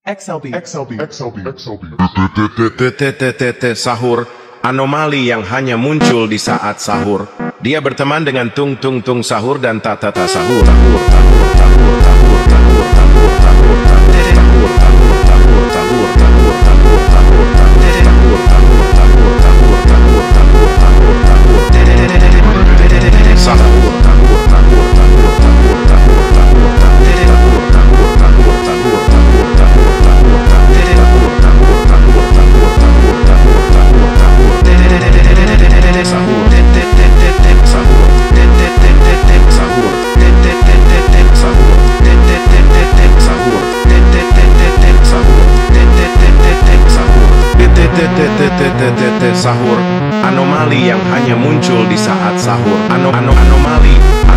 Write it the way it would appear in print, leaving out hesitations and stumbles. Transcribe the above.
XLB. Sahur, anomali yang hanya muncul di saat sahur. Dia berteman dengan tung tung tung sahur dan tata sahur. Sahur, anomali yang hanya muncul di saat sahur. Anomali